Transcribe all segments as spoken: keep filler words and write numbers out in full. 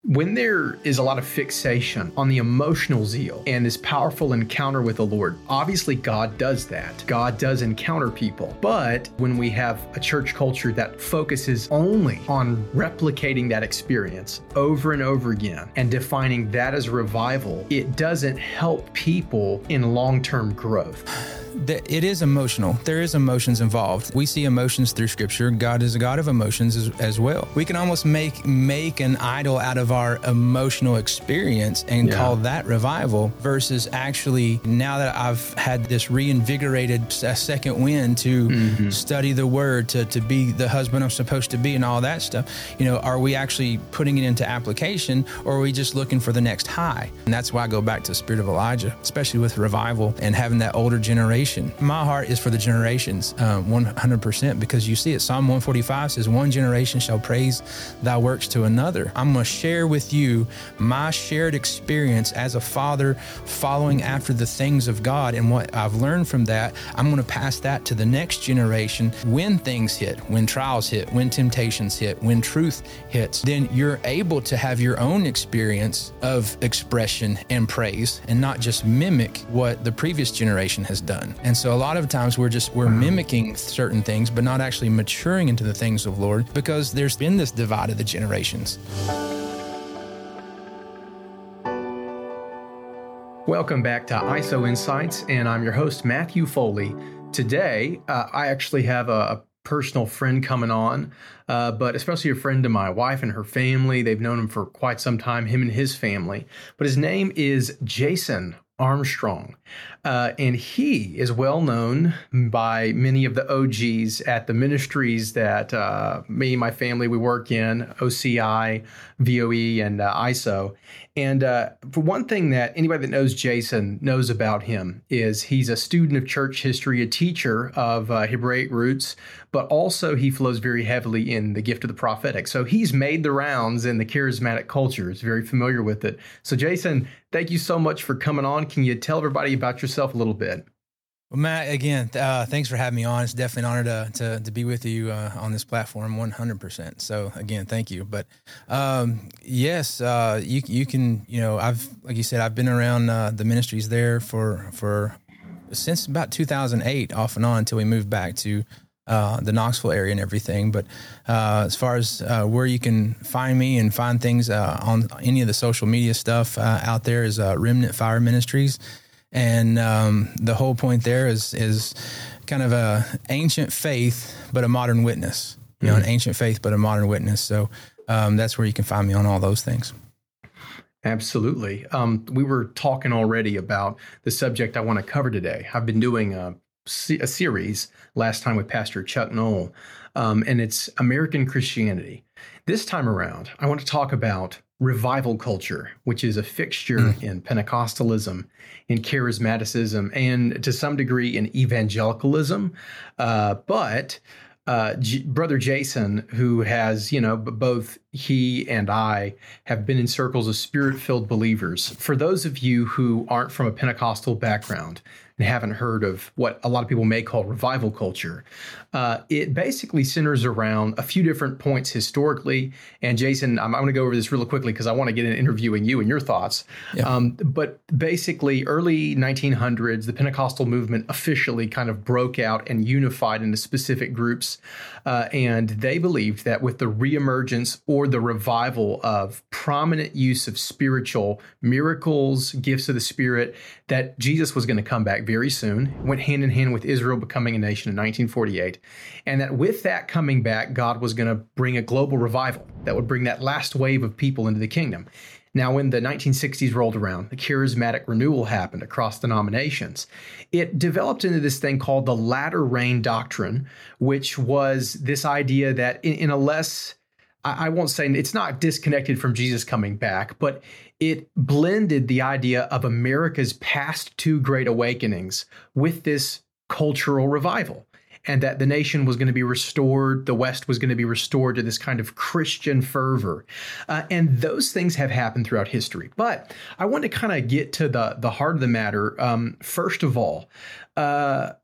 When there is a lot of fixation on the emotional zeal and this powerful encounter with the Lord, obviously God does that. God does encounter people. But when we have a church culture that focuses only on replicating that experience over and over again and defining that as revival, it doesn't help people in long-term growth. It is emotional. There is emotions involved. We see emotions through Scripture. God is a God of emotions as, as well. We can almost make make an idol out of our emotional experience and yeah. call that revival versus actually, now that I've had this reinvigorated second wind to mm-hmm. study the Word, to, to be the husband I'm supposed to be and all that stuff, you know, are we actually putting it into application, or are we just looking for the next high? And that's why I go back to the spirit of Elijah, especially with revival and having that older generation. My heart is for the generations, uh, one hundred percent, because you see it. Psalm one forty-five says, one generation shall praise thy works to another. I'm going to share with you my shared experience as a father following after the things of God, and what I've learned from that. I'm going to pass that to the next generation. When things hit, when trials hit, when temptations hit, when truth hits, then you're able to have your own experience of expression and praise and not just mimic what the previous generation has done. And so a lot of times we're just, we're mimicking certain things, but not actually maturing into the things of Lord, because there's been this divide of the generations. Welcome back to I S O Insights, and I'm your host, Matthew Foley. Today, uh, I actually have a, a personal friend coming on, uh, but especially a friend to my wife and her family. They've known him for quite some time, him and his family. But his name is Jason Armstrong, uh, and he is well known by many of the O Gs at the ministries that uh, me and my family, we work in, O C I, V O E, and uh, I S O. And uh, for one thing that anybody that knows Jason knows about him is he's a student of church history, a teacher of uh, Hebraic roots, but also he flows very heavily in the gift of the prophetic. So he's made the rounds in the charismatic culture, is very familiar with it. So Jason, thank you so much for coming on. Can you tell everybody about yourself a little bit? Well, Matt, again, uh, thanks for having me on. It's definitely an honor to to, to be with you uh, on this platform, one hundred percent. So again, thank you. But um, yes, uh, you you can, you know, I've, like you said, I've been around uh, the ministries there for for since about two thousand eight, off and on, until we moved back to uh, the Knoxville area and everything. But uh, as far as uh, where you can find me and find things uh, on any of the social media stuff uh, out there is uh, Remnant Fire Ministries. And um, the whole point there is is kind of a ancient faith, but a modern witness. You mm-hmm. know, an ancient faith, but a modern witness. So um, that's where you can find me on all those things. Absolutely. Um, we were talking already about the subject I want to cover today. I've been doing a, a series last time with Pastor Chuck Knoll, um, and it's American Christianity. This time around, I want to talk about revival culture, which is a fixture mm. in Pentecostalism, in charismaticism, and to some degree in evangelicalism. Uh, but uh, G- Brother Jason, who has, you know, both he and I have been in circles of spirit-filled believers. For those of you who aren't from a Pentecostal background and haven't heard of what a lot of people may call revival culture, uh, it basically centers around a few different points historically. And Jason, I'm, I'm going to go over this really quickly because I want to get into interviewing you and your thoughts. Yeah. Um, but basically, early nineteen hundreds, the Pentecostal movement officially kind of broke out and unified into specific groups. Uh, and they believed that with the reemergence or the revival of prominent use of spiritual miracles, gifts of the Spirit, that Jesus was going to come back very soon, went hand in hand with Israel becoming a nation in nineteen forty-eight, and that with that coming back, God was going to bring a global revival that would bring that last wave of people into the kingdom. Now, when the nineteen sixties rolled around, the charismatic renewal happened across denominations. It developed into this thing called the latter rain doctrine, which was this idea that in, in a less, I won't say, it's not disconnected from Jesus coming back, but it blended the idea of America's past two great awakenings with this cultural revival, and that the nation was going to be restored, the West was going to be restored to this kind of Christian fervor. Uh, and those things have happened throughout history. But I want to kind of get to the, the heart of the matter. Um, first of all, uh,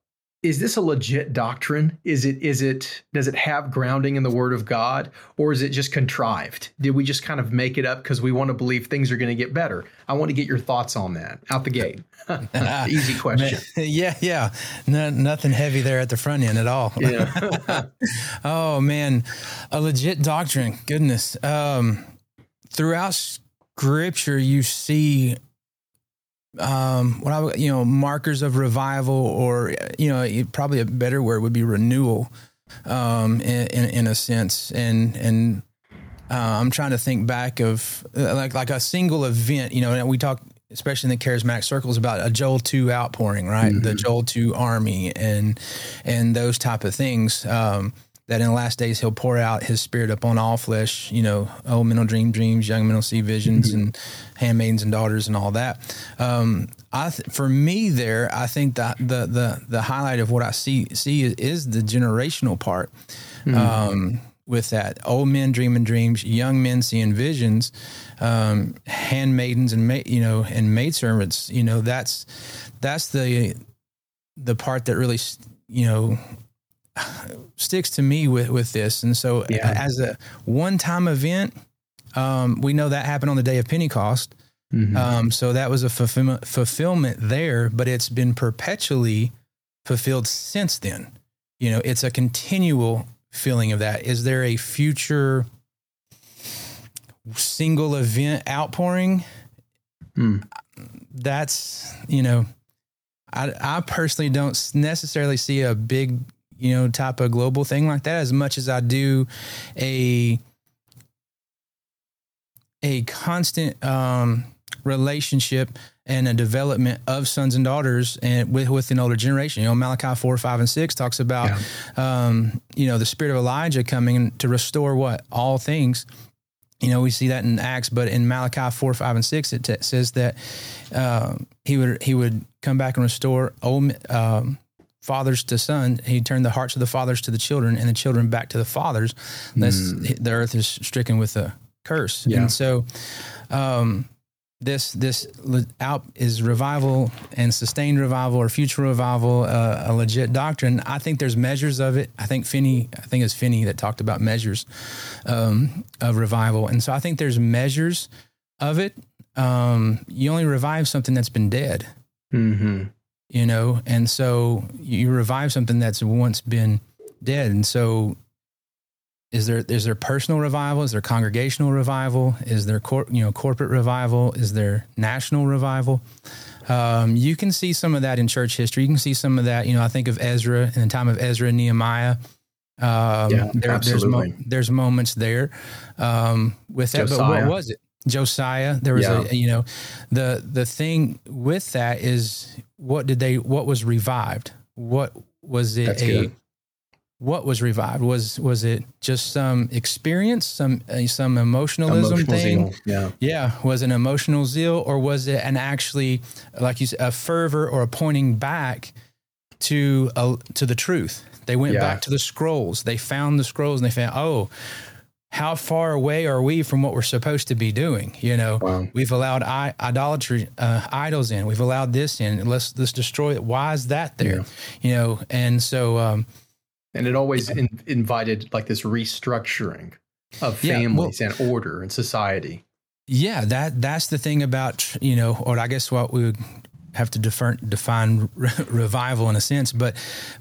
is this a legit doctrine? Is it, is it, does it have grounding in the Word of God, or is it just contrived? Did we just kind of make it up because we want to believe things are going to get better? I want to get your thoughts on that out the gate. Easy question. Yeah, yeah. No, nothing heavy there at the front end at all. Yeah. Oh, man. A legit doctrine. Goodness. Um, throughout Scripture, you see um, what I, you know, markers of revival, or, you know, probably a better word would be renewal, um, in, in, in a sense. And, and, uh, I'm trying to think back of uh, like, like a single event, you know, and we talk, especially in the charismatic circles, about a Joel two outpouring, right? Mm-hmm. The Joel two army and, and those type of things, um, that in the last days he'll pour out his spirit upon all flesh, you know, old men will dream dreams, young men will see visions, mm-hmm. and handmaidens and daughters and all that. Um, I, th- for me there, I think that the, the, the highlight of what I see, see is, is the generational part, mm-hmm. um, with that. Old men dreaming dreams, young men seeing visions, um, handmaidens and, ma- you know, and maidservants, you know, that's, that's the, the part that really, you know, sticks to me with, with this. And so yeah. as a one-time event, um, we know that happened on the day of Pentecost. Mm-hmm. Um, so that was a fulfillment, fulfillment there, but it's been perpetually fulfilled since then. You know, it's a continual feeling of that. Is there a future single event outpouring? Mm. That's, you know, I, I personally don't necessarily see a big, you know, type of global thing like that, as much as I do a, a constant, um, relationship and a development of sons and daughters and with, with an older generation. You know, Malachi four, five, and six talks about, yeah. um, you know, the spirit of Elijah coming to restore what? All things. You know, we see that in Acts, but in Malachi four, five, and six, it t- says that, um, he would, he would come back and restore old, um, fathers to sons. He turned the hearts of the fathers to the children, and the children back to the fathers, lest mm. the earth is stricken with a curse. Yeah. And so, um, this, this out is revival and sustained revival or future revival, uh, a legit doctrine. I think there's measures of it. I think Finney, I think it's Finney that talked about measures, um, of revival. And so I think there's measures of it. Um, you only revive something that's been dead. Mm-hmm. You know, and so you revive something that's once been dead. And so is there, is there personal revival? Is there congregational revival? Is there, cor- you know, corporate revival? Is there national revival? Um, you can see some of that in church history. You can see some of that, you know, I think of Ezra, in the time of Ezra and Nehemiah. Um, yeah, there, absolutely. There's, mo- there's moments there, um, with that, Josiah. But what was it? Josiah, there was yeah. a, you know, the, the thing with that is, what did they, what was revived? What was it? That's a, good. What was revived? Was, was it just some experience, some, uh, some emotionalism Emotional thing? Zeal. Yeah. Yeah. Was it an emotional zeal, or was it an actually, like you said, a fervor or a pointing back to, uh, to the truth? They went yeah. back to the scrolls. They found the scrolls and they found, oh, how far away are we from what we're supposed to be doing? You know, wow. we've allowed I- idolatry, uh, idols in, we've allowed this in, let's, let's destroy it. Why is that there? Yeah. You know? And so, um, and it always in, invited like this restructuring of families yeah, well, and order and society. Yeah. That, that's the thing about, you know, or I guess what we would have to defer, define re- revival in a sense, but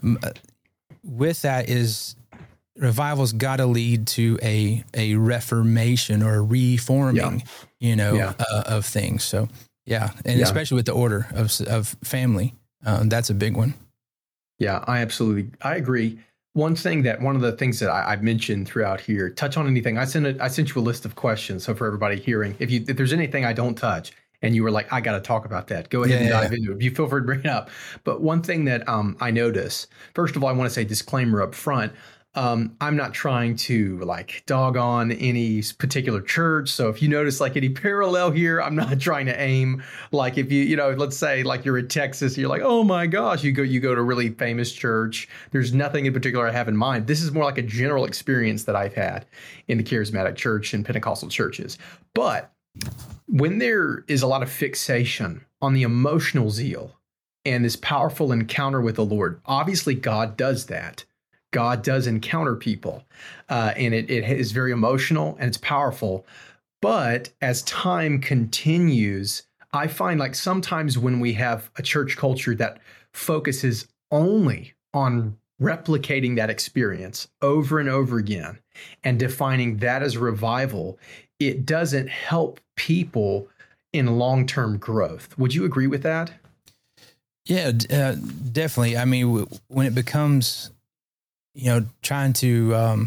with that is, revival's got to lead to a, a reformation or a reforming, yeah. you know, yeah. uh, of things. So, yeah. And yeah. especially with the order of, of family, um, that's a big one. Yeah, I absolutely, I agree. One thing that, one of the things that I, I've mentioned throughout here, touch on anything. I sent a, I sent you a list of questions. So for everybody hearing, if you, if there's anything I don't touch and you were like, I got to talk about that, go ahead yeah, and dive yeah. into it. You feel free to bring it up. But one thing that um, I notice, first of all, I want to say disclaimer up front. Um, I'm not trying to like dog on any particular church. So if you notice like any parallel here, I'm not trying to aim like if you, you know, let's say like you're in Texas, you're like, oh my gosh, you go, you go to a really famous church. There's nothing in particular I have in mind. This is more like a general experience that I've had in the charismatic church and Pentecostal churches. But when there is a lot of fixation on the emotional zeal and this powerful encounter with the Lord. Obviously, God does that. God does encounter people, uh, and it, it is very emotional and it's powerful. But as time continues, I find like sometimes when we have a church culture that focuses only on replicating that experience over and over again and defining that as revival, it doesn't help people in long-term growth. Would you agree with that? Yeah, uh, definitely. I mean, w- when it becomes, you know, trying to, um,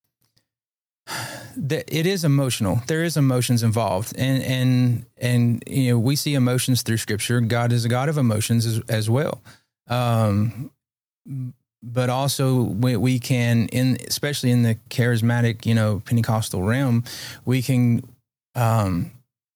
th- it is emotional. There is emotions involved, and and and you know, we see emotions through Scripture. God is a God of emotions as, as well. Um, but also we, we can, in especially in the charismatic, you know, Pentecostal realm, we can. Um,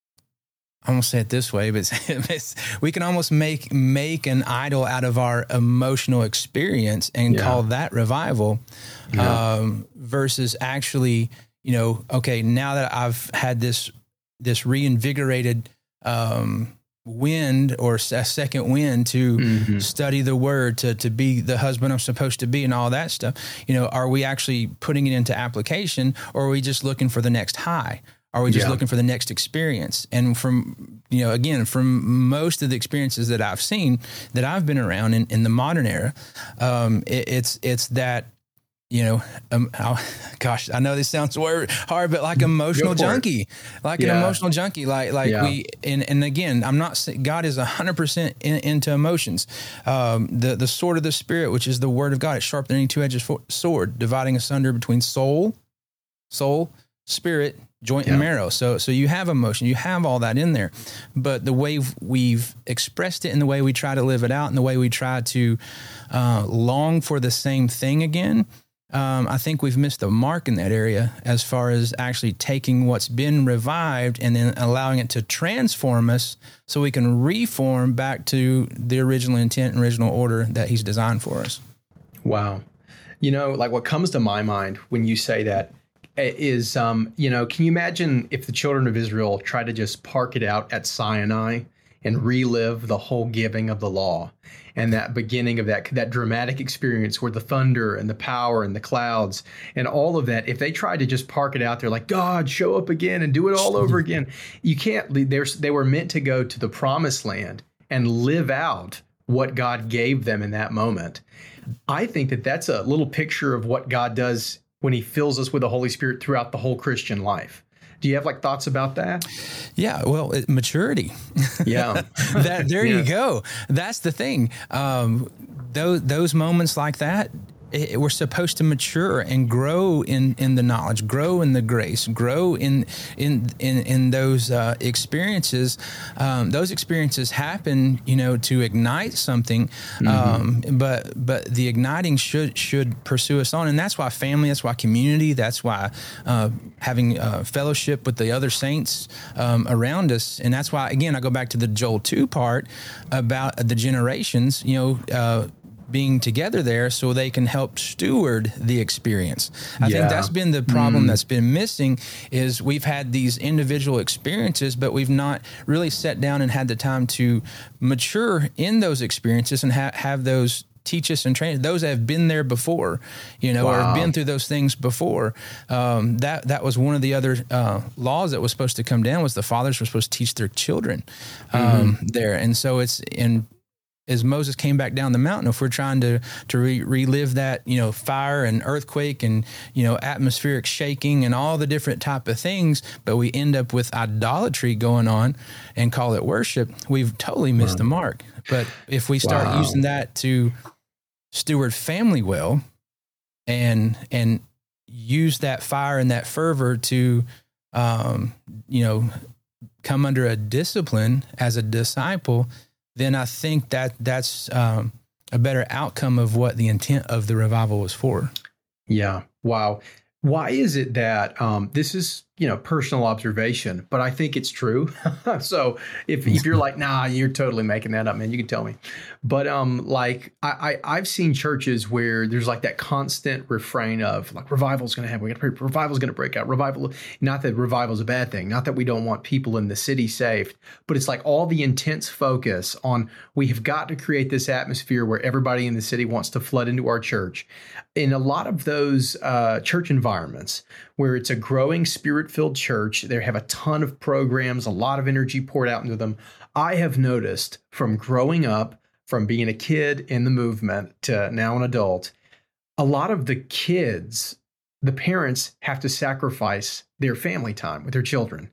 I'm gonna say it this way, but it's, it's, we can almost make make an idol out of our emotional experience and yeah. call that revival, yeah. um, versus actually, you know, okay, now that I've had this this reinvigorated um, wind or a second wind to mm-hmm. study the Word, to to be the husband I'm supposed to be, and all that stuff, you know, are we actually putting it into application, or are we just looking for the next high? Are we just yeah. looking for the next experience? And from, you know, again, from most of the experiences that I've seen, that I've been around in, in the modern era, um, it, it's it's that, you know, um, oh, gosh, I know this sounds hard, but like emotional junkie, like yeah. an emotional junkie, like like yeah. we, and, and again, I'm not saying God is one hundred percent in, into emotions. Um, the, the sword of the Spirit, which is the Word of God, it's sharper than any two-edged sword, dividing asunder between soul, soul, spirit, joint yeah. and marrow. So, so you have emotion, you have all that in there, but the way we've expressed it and the way we try to live it out and the way we try to uh, long for the same thing again, um, I think we've missed the mark in that area as far as actually taking what's been revived and then allowing it to transform us so we can reform back to the original intent and original order that He's designed for us. Wow. You know, like what comes to my mind when you say that is, um, you know, can you imagine if the children of Israel tried to just park it out at Sinai and relive the whole giving of the law and that beginning of that that dramatic experience where the thunder and the power and the clouds and all of that, if they tried to just park it out there like, God, show up again and do it all over again, you can't. They were meant to go to the promised land and live out what God gave them in that moment. I think that that's a little picture of what God does when He fills us with the Holy Spirit throughout the whole Christian life. Do you have like thoughts about that? Yeah, well, it, maturity. Yeah. that, there yeah. you go. That's the thing. Um, those, those moments like that, it, we're supposed to mature and grow in, in the knowledge, grow in the grace, grow in in in, in those uh, experiences. Um, those experiences happen, you know, to ignite something, mm-hmm. um, but but the igniting should should pursue us on, and that's why family, that's why community, that's why uh, having uh, fellowship with the other saints um, around us, and that's why again I go back to the Joel two part about the generations, you know. Uh, being together there so they can help steward the experience. I yeah. think that's been the problem mm. that's been missing is we've had these individual experiences, but we've not really sat down and had the time to mature in those experiences and ha- have those teach us and train those that have been there before, you know, wow. or have been through those things before. Um, that that was one of the other uh, laws that was supposed to come down was the fathers were supposed to teach their children um, mm-hmm. there. And so it's in as Moses came back down the mountain, if we're trying to to re- relive that, you know, fire and earthquake and, you know, atmospheric shaking and all the different type of things, but we end up with idolatry going on and call it worship, we've totally missed wow. the mark. But if we start wow. using that to steward family well and and use that fire and that fervor to, um, you know, come under a discipline as a disciple, then I think that that's um, a better outcome of what the intent of the revival was for. Yeah. Wow. Why is it that um, this is you know, personal observation, but I think it's true. So if, if you're like, nah, you're totally making that up, man, you can tell me. But um, like I, I I've seen churches where there's like that constant refrain of like revival's going to happen. We got to pray. Revival's going to break out. Revival. Not that revival's a bad thing. Not that we don't want people in the city saved, but it's like all the intense focus on we have got to create this atmosphere where everybody in the city wants to flood into our church. In a lot of those uh, church environments where it's a growing spirit-filled church, they have a ton of programs, a lot of energy poured out into them. I have noticed from growing up, from being a kid in the movement to now an adult, a lot of the kids, the parents have to sacrifice their family time with their children.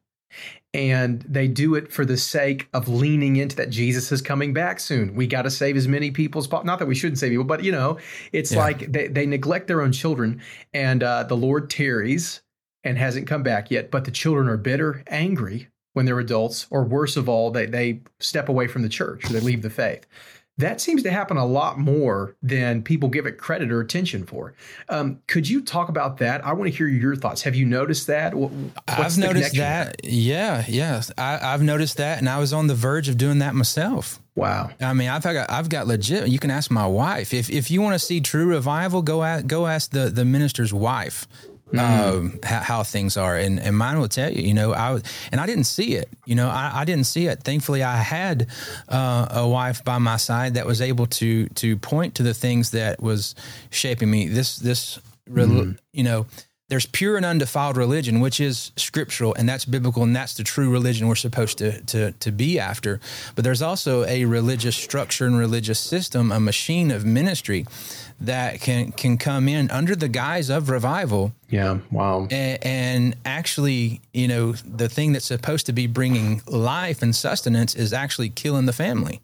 And they do it for the sake of leaning into that Jesus is coming back soon. We got to save as many people as possible. Not that we shouldn't save people, but, you know, it's yeah. like they, they neglect their own children, and uh, the Lord tarries and hasn't come back yet. But the children are bitter, angry when they're adults, or worse of all, they, they step away from the church or they leave the faith. That seems to happen a lot more than people give it credit or attention for. Um, could you talk about that? I want to hear your thoughts. Have you noticed that? What's I've noticed that. There? Yeah, yeah. I, I've noticed that, and I was on the verge of doing that myself. Wow. I mean, I've got I've got legit. You can ask my wife if if you want to see true revival. Go at, go ask the the minister's wife. Mm. Um, how, how things are. And, and mine will tell you, you know, I was, and I didn't see it, you know, I, I didn't see it. Thankfully, I had uh, a wife by my side that was able to, to point to the things that was shaping me. This, this, mm. you know, there's pure and undefiled religion, which is scriptural, and that's biblical, and that's the true religion we're supposed to, to, to be after. But there's also a religious structure and religious system, a machine of ministry that can, can come in under the guise of revival. Yeah. Wow. And, and actually, you know, the thing that's supposed to be bringing life and sustenance is actually killing the family.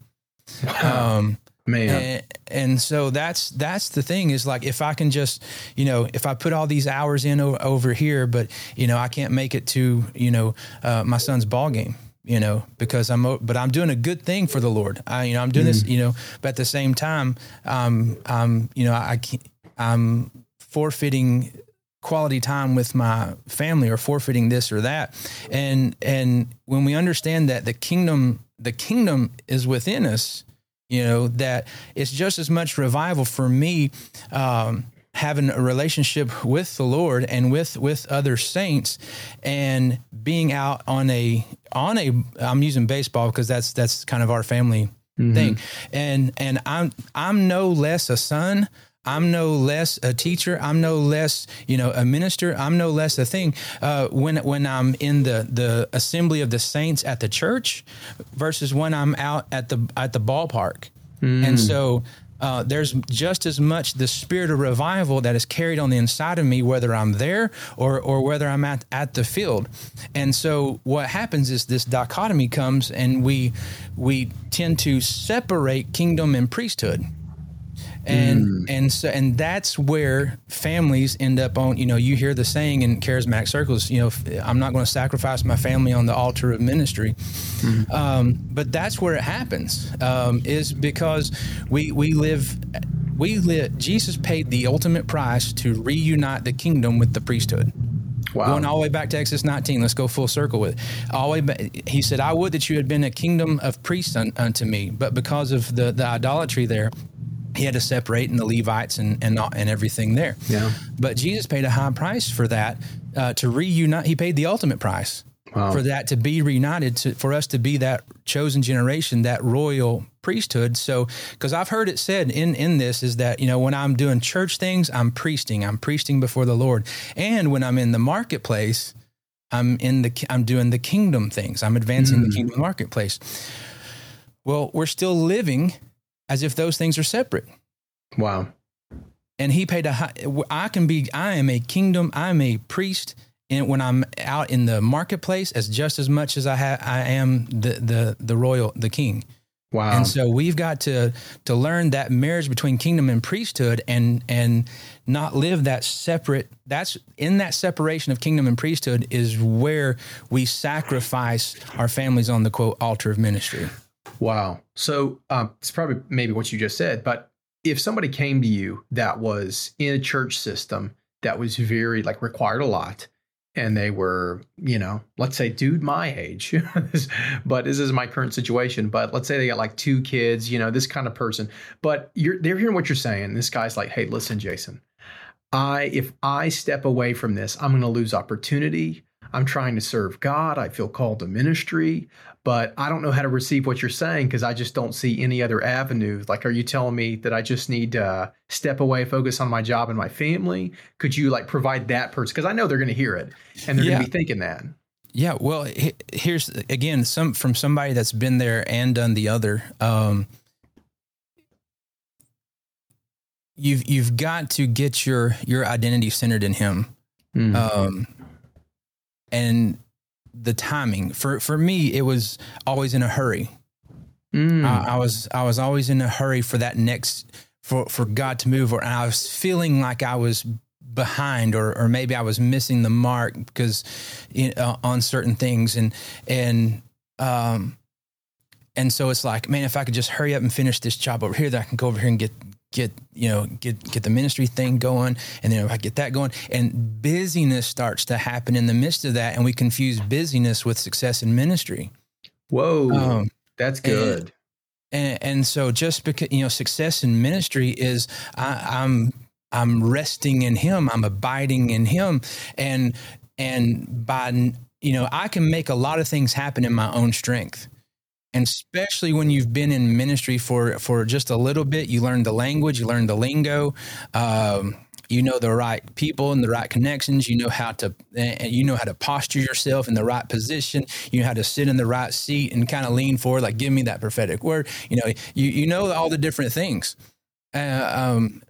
Wow. Um, Man. And, and so that's that's the thing is like, if I can just, you know, if I put all these hours in o- over here, but, you know, I can't make it to, you know, uh, my son's ball game, you know, because I'm, but I'm doing a good thing for the Lord. I, you know, I'm doing mm. this, you know, but at the same time, um, I'm, you know, I can't, I'm forfeiting quality time with my family or forfeiting this or that. And, and when we understand that the kingdom, the kingdom is within us, you know, that it's just as much revival for me, um, having a relationship with the Lord and with, with other saints, and being out on a, on a, I'm using baseball because that's, that's kind of our family mm-hmm. thing. And, and I'm, I'm no less a son. I'm no less a teacher. I'm no less, you know, a minister. I'm no less a thing. Uh, when when I'm in the the assembly of the saints at the church, versus when I'm out at the at the ballpark, mm. and so uh, there's just as much the spirit of revival that is carried on the inside of me, whether I'm there or or whether I'm at at the field. And so what happens is this dichotomy comes, and we we tend to separate kingdom and priesthood. And, mm. and so, and that's where families end up on, you know, you hear the saying in charismatic circles, you know, I'm not going to sacrifice my family on the altar of ministry. Mm. Um, but that's where it happens, um, is because we, we live, we live, Jesus paid the ultimate price to reunite the kingdom with the priesthood. Wow. Going all the way back to Exodus nineteen, let's go full circle with it. All the way back, he said, I would that you had been a kingdom of priests un, unto me, but because of the, the idolatry there, he had to separate in the Levites and and, and everything there. Yeah. But Jesus paid a high price for that, uh, to reunite. He paid the ultimate price wow. for that to be reunited, to, for us to be that chosen generation, that royal priesthood. So, because I've heard it said in, in this is that, you know, when I'm doing church things, I'm priesting. I'm priesting before the Lord. And when I'm in the marketplace, I'm in the I'm doing the kingdom things. I'm advancing mm. the kingdom marketplace. Well, we're still living as if those things are separate. Wow. And he paid a high, I can be, I am a kingdom, I'm a priest. And when I'm out in the marketplace, as just as much as I ha, I am the, the, the royal, the king. Wow. And so we've got to, to learn that marriage between kingdom and priesthood, and, and not live that separate. That's in that separation of kingdom and priesthood is where we sacrifice our families on the quote altar of ministry. Wow. So um, it's probably maybe what you just said, but if somebody came to you that was in a church system that was very like required a lot, and they were, you know, let's say dude my age, but this is my current situation. But let's say they got like two kids, you know, this kind of person. But you're they're hearing what you're saying. This guy's like, hey, listen, Jason, I if I step away from this, I'm going to lose opportunity. I'm trying to serve God. I feel called to ministry, but I don't know how to receive what you're saying because I just don't see any other avenues. Like, are you telling me that I just need to uh, step away, focus on my job and my family? Could you like provide that person? Because I know they're going to hear it and they're yeah. going to be thinking that. Yeah. Well, here's again, some from somebody that's been there and done the other. Um, you've, you've got to get your, your identity centered in Him. Mm. Um, And the timing for, for me, it was always in a hurry. Mm. I, I was I was always in a hurry for that next for, for God to move, or I was feeling like I was behind, or or maybe I was missing the mark because you know, on certain things, and and um and so it's like, man, if I could just hurry up and finish this job over here, that I can go over here and get. get, you know, get, get the ministry thing going. And then if I get that going, and busyness starts to happen in the midst of that. And we confuse busyness with success in ministry. Whoa, um, that's good. And, and, and so just because, you know, success in ministry is I, I'm, I'm resting in Him. I'm abiding in Him. And, and by, you know, I can make a lot of things happen in my own strength. And especially when you've been in ministry for, for just a little bit, you learn the language, you learn the lingo, um, you know the right people and the right connections. You know how to, and you know how to posture yourself in the right position. You know how to sit in the right seat and kind of lean forward, like, give me that prophetic word. You know, you you know all the different things, uh, um,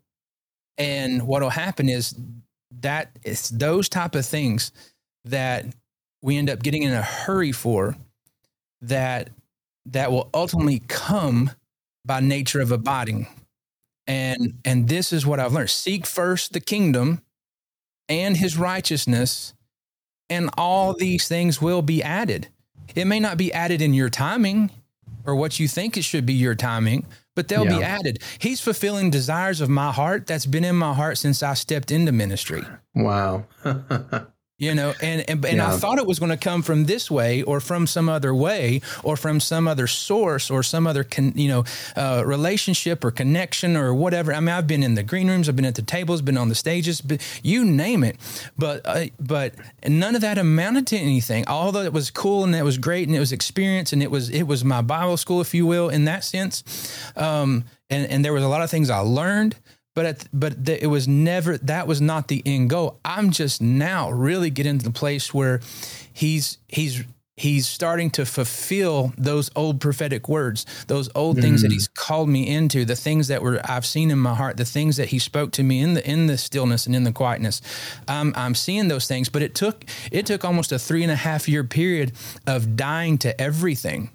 and what'll happen is that it's those type of things that we end up getting in a hurry for, that. that will ultimately come by nature of abiding. And, and this is what I've learned. Seek first the kingdom and His righteousness, and all these things will be added. It may not be added in your timing or what you think it should be your timing, but they'll yeah. be added. He's fulfilling desires of my heart that's been in my heart since I stepped into ministry. Wow. You know, and, and, and yeah. I thought it was going to come from this way, or from some other way, or from some other source, or some other, con, you know, uh, relationship or connection or whatever. I mean, I've been in the green rooms, I've been at the tables, been on the stages, but you name it. But, uh, but none of that amounted to anything. Although it was cool and it was great and it was experience and it was, it was my Bible school, if you will, in that sense. Um, and, and there was a lot of things I learned. But at, but the, it was never, that was not the end goal. I'm just now really getting to the place where he's he's he's starting to fulfill those old prophetic words, those old mm. things that He's called me into, the things that were I've seen in my heart, the things that He spoke to me in the in the stillness and in the quietness. Um, I'm seeing those things, but it took it took almost a three and a half year period of dying to everything.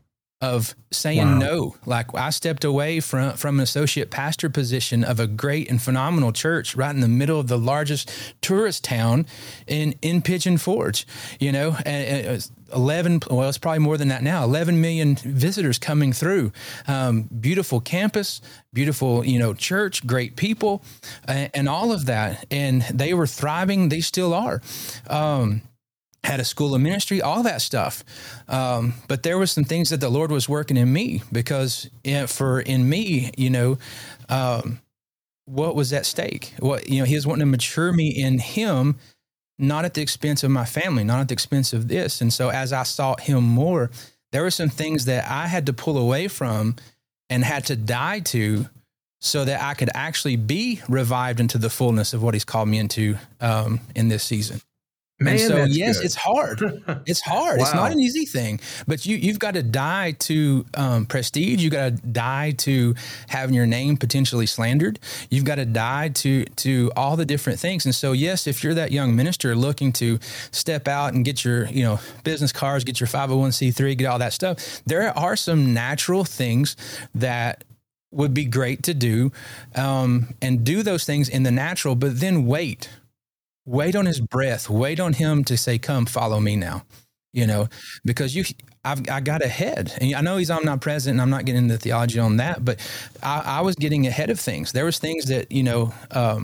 Of saying wow. no. Like, I stepped away from, from an associate pastor position of a great and phenomenal church right in the middle of the largest tourist town in, in Pigeon Forge, you know, and it was eleven, well, it's probably more than that now, eleven million visitors coming through, um, beautiful campus, beautiful, you know, church, great people, and, and all of that. And they were thriving. They still are. Um, had a school of ministry, all that stuff. Um, but there was some things that the Lord was working in me, because in, for in me, you know, um, what was at stake? What, you know, He was wanting to mature me in Him, not at the expense of my family, not at the expense of this. And so as I sought Him more, there were some things that I had to pull away from and had to die to, so that I could actually be revived into the fullness of what He's called me into um, in this season. Man, and so, yes, good. It's hard. It's hard. Wow. It's not an easy thing, but you, you've got to die to um, prestige. You got to die to having your name potentially slandered. You've got to die to, to all the different things. And so, yes, if you're that young minister looking to step out and get your, you know, business cards, get your five oh one c three, get all that stuff, there are some natural things that would be great to do, um, and do those things in the natural, but then wait. Wait on His breath. Wait on Him to say, "Come, follow me now." You know, because you, I've, I got ahead. And I know He's omnipresent, and I'm not getting into theology on that, but I, I was getting ahead of things. There was things that, you know, um,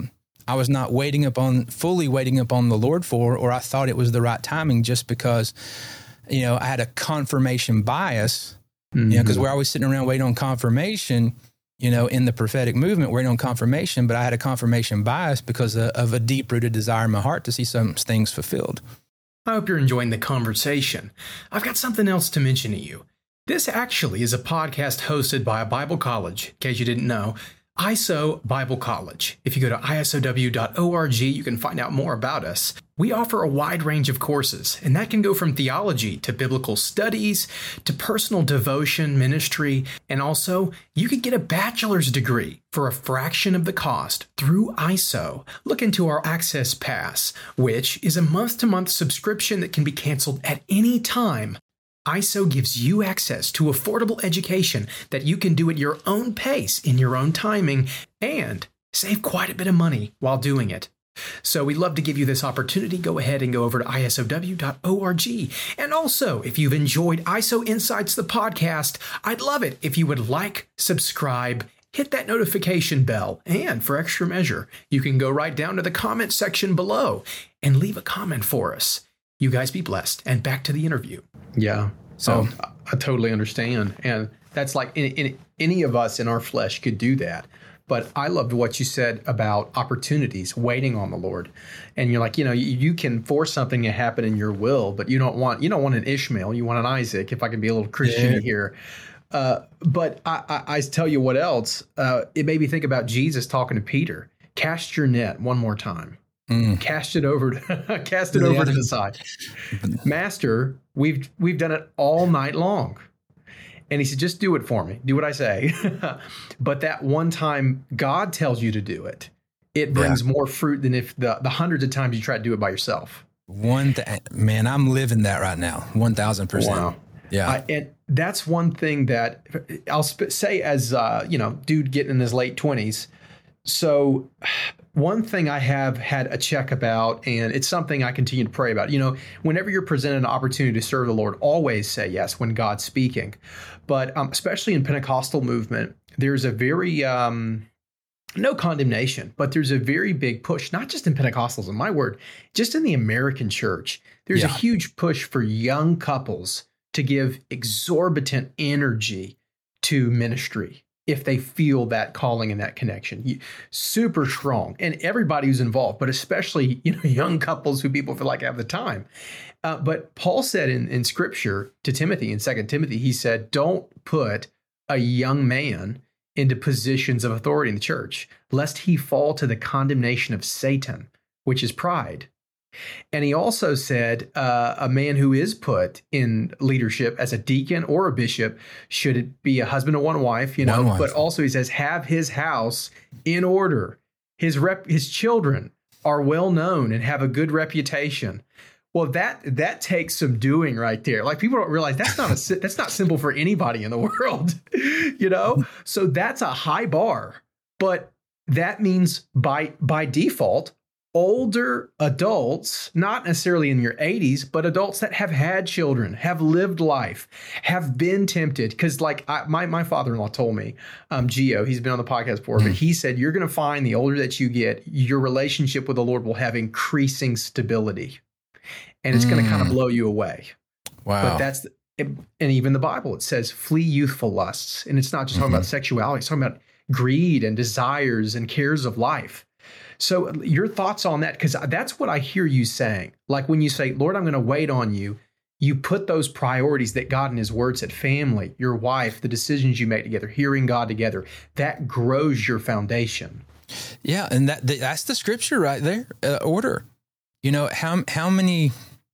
I was not waiting upon, fully waiting upon the Lord for, or I thought it was the right timing just because, you know, I had a confirmation bias, mm-hmm. you know, because we're always sitting around waiting on confirmation, you know, in the prophetic movement, waiting on confirmation, but I had a confirmation bias because of, of a deep-rooted desire in my heart to see some things fulfilled. I hope you're enjoying the conversation. I've got something else to mention to you. This actually is a podcast hosted by a Bible college, in case you didn't know, I S O Bible College. If you go to I S O W dot org, you can find out more about us. We offer a wide range of courses, and that can go from theology to biblical studies to personal devotion, ministry, and also you can get a bachelor's degree for a fraction of the cost through I S O. Look into our Access Pass, which is a month-to-month subscription that can be canceled at any time. I S O gives you access to affordable education that you can do at your own pace in your own timing and save quite a bit of money while doing it. So we'd love to give you this opportunity. Go ahead and go over to I S O W dot org. And also, if you've enjoyed I S O Insights, the podcast, I'd love it if you would like, subscribe, hit that notification bell, and for extra measure, you can go right down to the comment section below and leave a comment for us. You guys be blessed. And back to the interview. Yeah. So oh, I totally understand. And that's like in, in, any of us in our flesh could do that. But I loved what you said about opportunities, waiting on the Lord. And you're like, you know, you, you can force something to happen in your will, but you don't want you don't want an Ishmael. You want an Isaac, if I can be a little Christian yeah. here. Uh, but I, I, I tell you what else. Uh, it made me think about Jesus talking to Peter. Cast your net one more time. Mm. Cast it over to, cast it yeah. over to the side. Master, we've we've done it all night long. And he said, just do it for me. Do what I say. But that one time God tells you to do it, it brings yeah. more fruit than if the, the hundreds of times you try to do it by yourself. One th- Man, I'm living that right now. one thousand percent. Wow. Yeah. Uh, and that's one thing that I'll sp- say as, uh, you know, dude getting in his late twenties. So one thing I have had a check about, and it's something I continue to pray about, you know, whenever you're presented an opportunity to serve the Lord, always say yes when God's speaking. But um, especially in Pentecostal movement, there's a very, um, no condemnation, but there's a very big push, not just in Pentecostals, in my word, just in the American church. There's yeah. a huge push for young couples to give exorbitant energy to ministry if they feel that calling and that connection. Super strong. And everybody who's involved, but especially, you know, young couples who people feel like have the time. Uh, but Paul said in, in Scripture to Timothy, in Second Timothy, he said, don't put a young man into positions of authority in the church, lest he fall to the condemnation of Satan, which is pride. And he also said uh, a man who is put in leadership as a deacon or a bishop should be a husband of one wife, you know, wife. But also he says have his house in order. His rep, his children are well known and have a good reputation. Well, that that takes some doing right there. Like people don't realize that's not a that's not simple for anybody in the world, you know. So that's a high bar, but that means by by default, older adults, not necessarily in your eighties, but adults that have had children, have lived life, have been tempted. Because like I, my my father-in-law told me, um, Gio, he's been on the podcast before, but he said you're going to find the older that you get, your relationship with the Lord will have increasing stability. And it's mm. going to kind of blow you away. Wow. But that's, and even the Bible, it says flee youthful lusts. And it's not just mm-hmm. talking about sexuality, it's talking about greed and desires and cares of life. So your thoughts on that, because that's what I hear you saying. Like when you say, Lord, I'm going to wait on you, you put those priorities that God in his word said, family, your wife, the decisions you make together, hearing God together, that grows your foundation. Yeah. And that that's the scripture right there, uh, order. You know, how how many,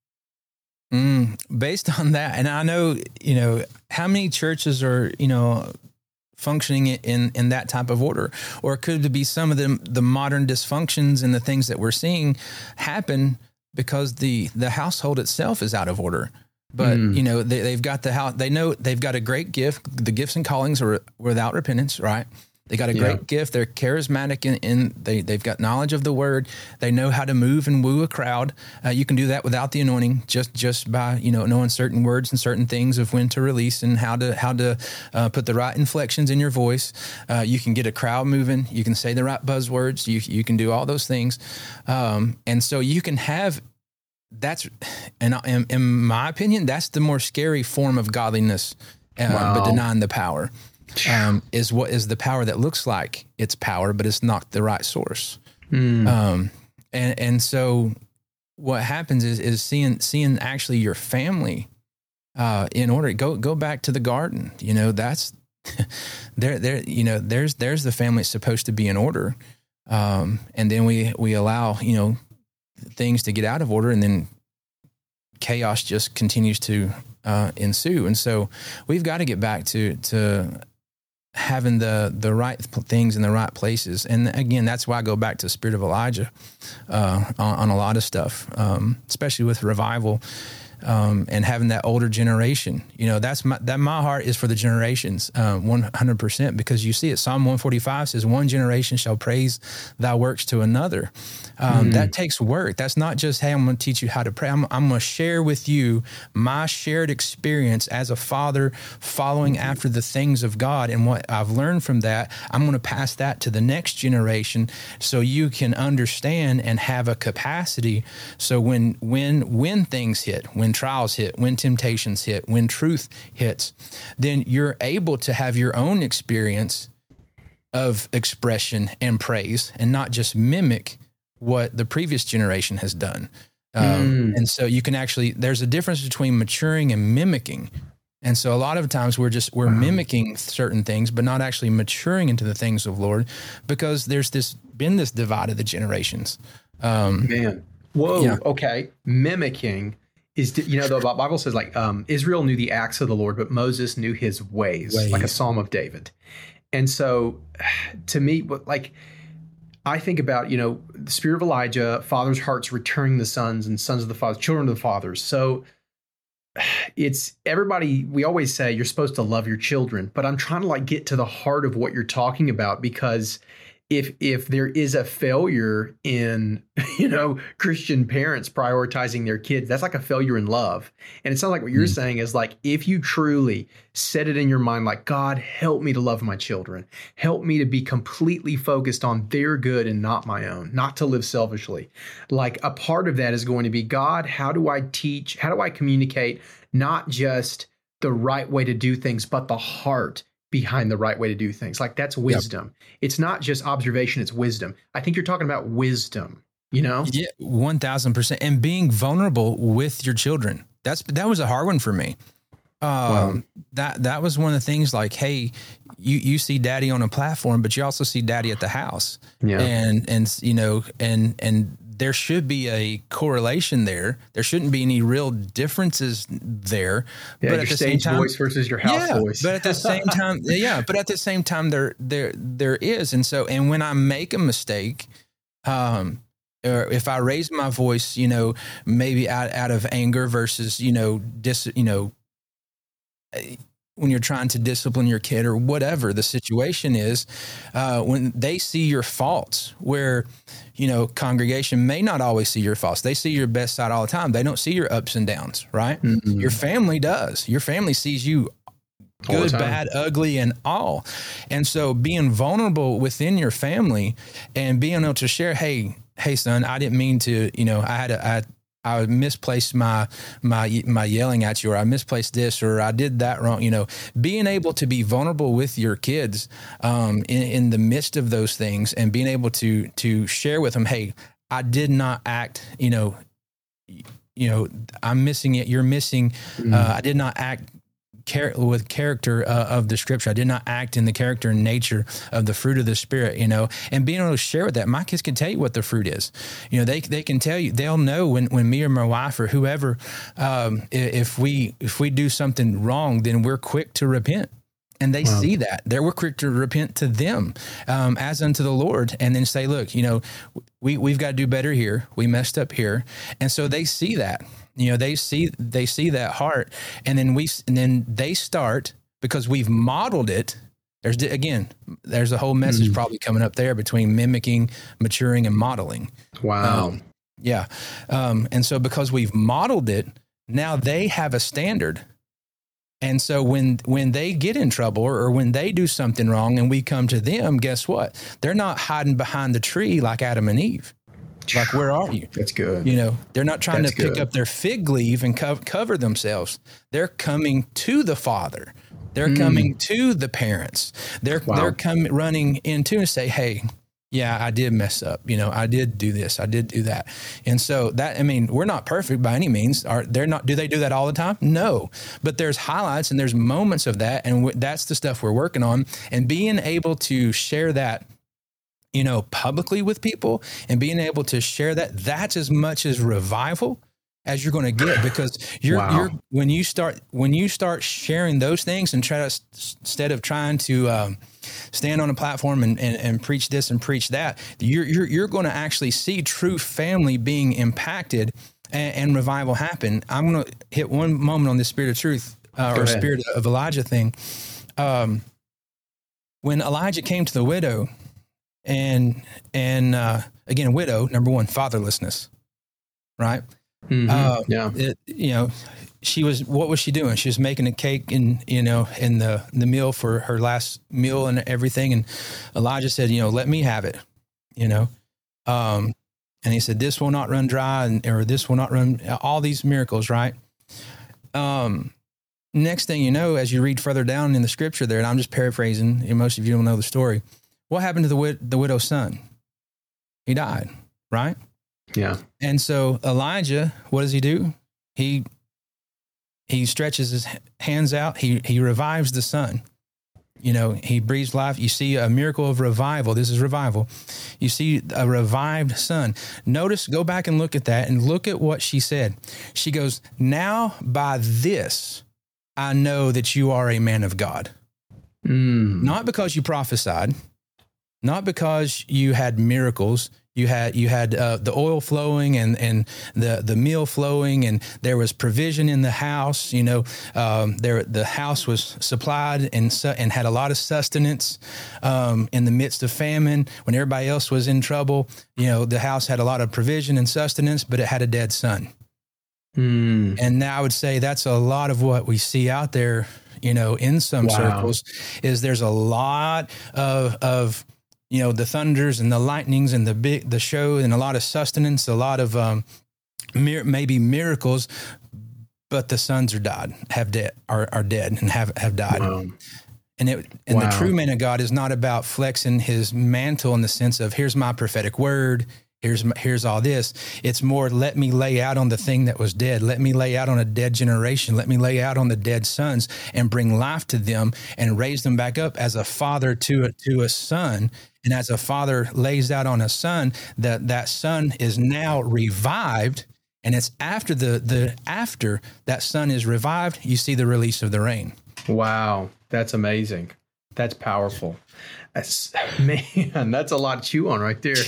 mm, based on that, and I know, you know, how many churches are, you know, functioning in, in that type of order? Or could it be some of the, the modern dysfunctions and the things that we're seeing happen because the, the household itself is out of order? But, mm. you know, they, they've got the house, they know they've got a great gift. The gifts and callings are without repentance, right? They got a great yeah. gift. They're charismatic in, in they, they've got knowledge of the word. They know how to move and woo a crowd. Uh, you can do that without the anointing, just just by, you know, knowing certain words and certain things of when to release and how to how to uh, put the right inflections in your voice. Uh, you can get a crowd moving. You can say the right buzzwords. You you can do all those things. Um, and so you can have, that's, and in, in my opinion, that's the more scary form of godliness, uh, wow. but denying the power. Um, is what is the power that looks like it's power, but it's not the right source. Mm. Um, and, and so what happens is, is seeing, seeing actually your family, uh, in order, go, go back to the garden, you know, that's there, there, you know, there's, there's the family that's supposed to be in order. Um, and then we, we allow, you know, things to get out of order, and then chaos just continues to, uh, ensue. And so we've got to get back to, to, having the, the right things in the right places. And again, that's why I go back to the spirit of Elijah, uh, on, on a lot of stuff, um, especially with revival, um, and having that older generation. You know, that's my, that my heart is for the generations, uh, one hundred percent, because you see it. Psalm one forty-five says, one generation shall praise thy works to another. Um, mm. That takes work. That's not just, hey, I'm going to teach you how to pray. I'm, I'm going to share with you my shared experience as a father following after the things of God. And what I've learned from that, I'm going to pass that to the next generation so you can understand and have a capacity. So when, when, when things hit, when trials hit, when temptations hit, when truth hits, then you're able to have your own experience of expression and praise and not just mimic what the previous generation has done. Um, mm. And so you can actually, there's a difference between maturing and mimicking. And so a lot of times we're just, we're wow. mimicking certain things, but not actually maturing into the things of Lord, because there's this, been this divide of the generations. Um, Man. Whoa. Yeah. Okay. Mimicking is, you know, the Bible says like, um, Israel knew the acts of the Lord, but Moses knew his ways, ways. like a Psalm of David. And so to me, like, I think about, you know, the spirit of Elijah, fathers' hearts returning the sons, and sons of the fathers, children of the fathers. So it's everybody, we always say you're supposed to love your children, but I'm trying to like get to the heart of what you're talking about, because if if there is a failure in, you know, Christian parents prioritizing their kids, that's like a failure in love. And it sounds like what you're mm. saying is like, if you truly set it in your mind, like, God, help me to love my children, help me to be completely focused on their good and not my own, not to live selfishly. Like a part of that is going to be, God, how do I teach? How do I communicate not just the right way to do things, but the heart behind the right way to do things? Like that's wisdom. Yep. It's not just observation, it's wisdom. I think you're talking about wisdom, you know? Yeah, one thousand percent. And being vulnerable with your children. That's, that was a hard one for me. Um, wow. that, that was one of the things like, hey, you, you see daddy on a platform, but you also see daddy at the house. Yeah. And, and, you know, and, and there should be a correlation there. There shouldn't be any real differences there. Yeah, but at the same time, voice versus your house yeah, voice. But at the same time, yeah, but at the same time, there, there, there is. And so, and when I make a mistake, um, or if I raise my voice, you know, maybe out, out of anger versus, you know, dis, you know, when you're trying to discipline your kid or whatever the situation is, uh, when they see your faults, where, you know, congregation may not always see your faults. They see your best side all the time. They don't see your ups and downs, right? Mm-hmm. Your family does. Your family sees you good, bad, ugly, and all. And so being vulnerable within your family and being able to share, hey, hey, son, I didn't mean to, you know, I had a, I, I misplaced my, my, my yelling at you, or I misplaced this, or I did that wrong. You know, being able to be vulnerable with your kids, um, in, in the midst of those things, and being able to, to share with them, hey, I did not act, you know, you know, I'm missing it. You're missing, mm-hmm. uh, I did not act Char- with character uh, of the scripture. I did not act in the character and nature of the fruit of the spirit, you know, and being able to share with that. My kids can tell you what the fruit is. You know, they they can tell you, they'll know when, when me or my wife or whoever, um, if we, if we do something wrong, then we're quick to repent. And they wow. see that. They're we're quick to repent to them, um, as unto the Lord, and then say, look, you know, we, we've got to do better here. We messed up here. And so they see that. You know, they see they see that heart, and then we and then they start, because we've modeled it. There's, again, there's a whole message Mm. probably coming up there between mimicking, maturing, and modeling. Wow. Um, yeah. Um, and so because we've modeled it, now they have a standard. And so when when they get in trouble or, or when they do something wrong and we come to them, guess what? They're not hiding behind the tree like Adam and Eve. Like, where are you? That's good. You know, they're not trying That's to pick good. up their fig leaf and co- cover themselves. They're coming to the Father. They're Mm. coming to the parents. They're Wow. they're coming running into and say, "Hey, yeah, I did mess up. You know, I did do this. I did do that." And so that, I mean, we're not perfect by any means. Are they're not? Do they do that all the time? No, but there's highlights and there's moments of that, and w- that's the stuff we're working on. And being able to share that, you know, publicly with people, and being able to share that, that's as much as revival as you're going to get, because you're, Wow. you're, when you start, when you start sharing those things and try to, instead of trying to, um, stand on a platform and, and, and preach this and preach that, you're, you're, you're going to actually see true family being impacted and, and revival happen. I'm going to hit one moment on the Spirit of Truth, uh, or ahead. Spirit of Elijah thing. Um, when Elijah came to the widow, and, and, uh, again, widow, number one, fatherlessness, right? Mhm. Uh, yeah. It, you know, she was, what was she doing? She was making a cake and, you know, in the, the meal for her last meal and everything. And Elijah said, you know, let me have it, you know? Um, and he said, this will not run dry, and, or this will not run, all these miracles. Right. Um, next thing you know, as you read further down in the scripture there, and I'm just paraphrasing, and most of you don't know the story. What happened to the wid- the widow's son? He died. Right. Yeah. And so Elijah, what does he do? He he stretches his hands out. He he revives the son. You know, he breathes life. You see a miracle of revival. This is revival. You see a revived son. Notice, go back and look at that and look at what she said. She goes, "Now by this I know that you are a man of God." Mm. Not because you prophesied, not because you had miracles. You had you had uh, the oil flowing and and the the meal flowing, and there was provision in the house. You know, um, there the house was supplied and su- and had a lot of sustenance um, in the midst of famine. When everybody else was in trouble, you know, the house had a lot of provision and sustenance, but it had a dead son. Mm. And now I would say that's a lot of what we see out there. You know, in some Wow. circles, is there's a lot of of you know, the thunders and the lightnings and the big, the show, and a lot of sustenance, a lot of um, mir- maybe miracles, but the sons are died, have dead, are, are dead and have, have died. Wow. And it, and Wow. the true man of God is not about flexing his mantle in the sense of, here's my prophetic word. Here's, my, here's all this. It's more, let me lay out on the thing that was dead. Let me lay out on a dead generation. Let me lay out on the dead sons and bring life to them and raise them back up as a father to a, to a son. And as a father lays out on a son, that that son is now revived. And it's after the, the, after that son is revived, you see the release of the rain. Wow. That's amazing. That's powerful. That's, man, that's a lot to chew on right there.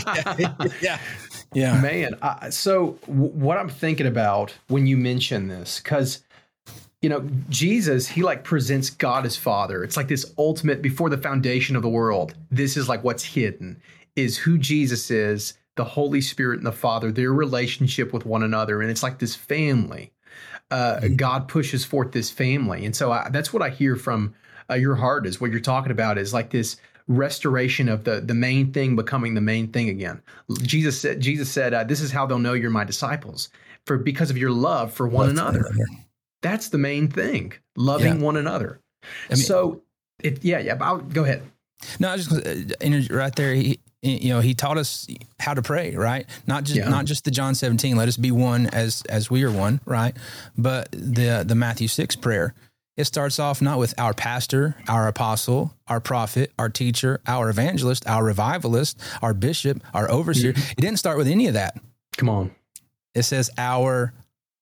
yeah. Yeah. Man, I, so w- what I'm thinking about when you mention this, because, you know, Jesus, he like presents God as Father. It's like this ultimate, before the foundation of the world, this is like what's hidden, is who Jesus is, the Holy Spirit and the Father, their relationship with one another. And it's like this family. Uh, mm-hmm. God pushes forth this family. And so I, that's what I hear from Uh, your heart, is what you're talking about, is like this restoration of the the main thing becoming the main thing again. Jesus said, Jesus said, uh, this is how they'll know you're my disciples, for because of your love for one Love another. another. That's the main thing, loving Yeah. one another. I mean, so, it, yeah, yeah. I'll, go ahead. No, I was just uh, right there. He, you know, he taught us how to pray, right? Not just Yeah. not just the John seventeen. Let us be one as as we are one, right? But the the Matthew six prayer. It starts off not with our pastor, our apostle, our prophet, our teacher, our evangelist, our revivalist, our bishop, our overseer. Mm-hmm. It didn't start with any of that. Come on. It says our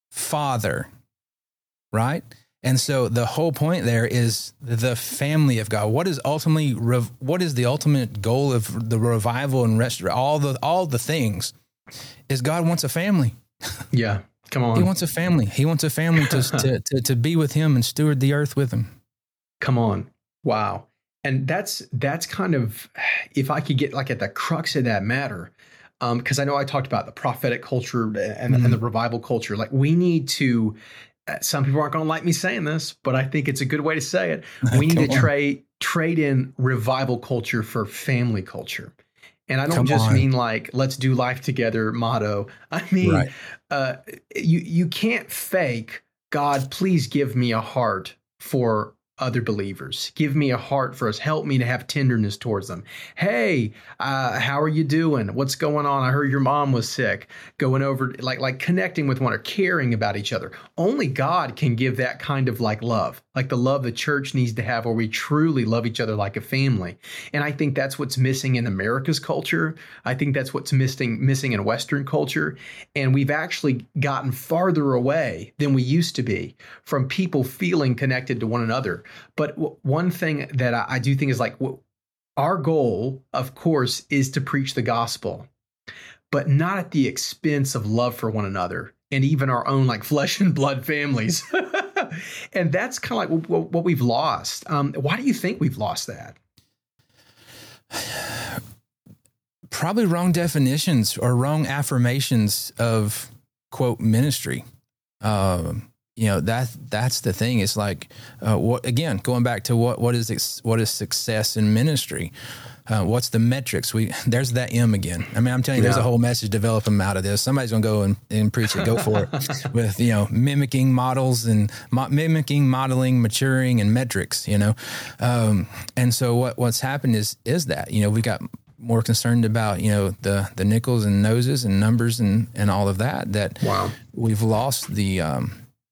Father, right? And so the whole point there is the family of God. What is ultimately, what is the ultimate goal of the revival and rest? All the all the things is God wants a family. Yeah. Come on. He wants a family. He wants a family to, to, to, to be with him and steward the earth with him. Come on. Wow. And that's that's kind of, if I could get like at the crux of that matter, because um, I know I talked about the prophetic culture and, mm-hmm. and the revival culture. Like we need to, some people aren't going to like me saying this, but I think it's a good way to say it. We need to trade trade in revival culture for family culture. And I don't Come just on. mean like, let's do life together motto. I mean, right. uh, you you can't fake, God, please give me a heart for other believers. Give me a heart for us. Help me to have tenderness towards them. Hey, uh, how are you doing? What's going on? I heard your mom was sick. Going over, like, like connecting with one or caring about each other. Only God can give that kind of like love, like the love the church needs to have, where we truly love each other like a family. And I think that's what's missing in America's culture. I think that's what's missing missing in Western culture. And we've actually gotten farther away than we used to be from people feeling connected to one another. But w- one thing that I, I do think is like w- our goal, of course, is to preach the gospel, but not at the expense of love for one another and even our own like flesh and blood families. And that's kind of like w- w- what we've lost. Um, why do you think we've lost that? Probably wrong definitions or wrong affirmations of, quote, ministry. Um, You know, that that's the thing. It's like, uh, what again, going back to what what is what is success in ministry? Uh, what's the metrics? We there's that M again. I mean, I'm telling you, yeah. there's a whole message developing out of this. Somebody's gonna go and, and preach it. Go for it with you know mimicking models and mo- mimicking, modeling, maturing, and metrics. You know, um, and so what what's happened is is that you know we got more concerned about you know the the nickels and noses and numbers and and all of that. That wow, we've lost the. Um,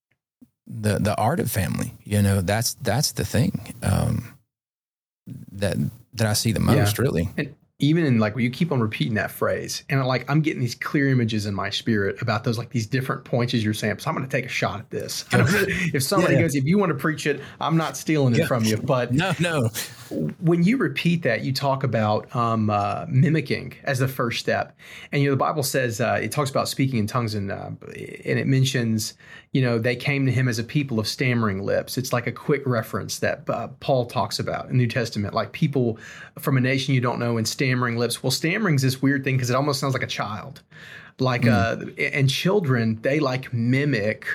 the the art of family, you know, that's that's the thing um, that that I see the most, yeah. really. And even in like, when you keep on repeating that phrase, and like I'm getting these clear images in my spirit about those like these different points as you're saying. So I'm going to take a shot at this. I don't, if somebody yeah, yeah. goes, if you want to preach it, I'm not stealing it yeah. from you. But no, no. When you repeat that, you talk about um, uh, mimicking as the first step, and you know the Bible says uh, it talks about speaking in tongues, and uh, and it mentions you know they came to him as a people of stammering lips. It's like a quick reference that uh, Paul talks about in the New Testament, like people from a nation you don't know and stammering lips. Well, stammering's this weird thing because it almost sounds like a child, like mm. uh, and children they like mimic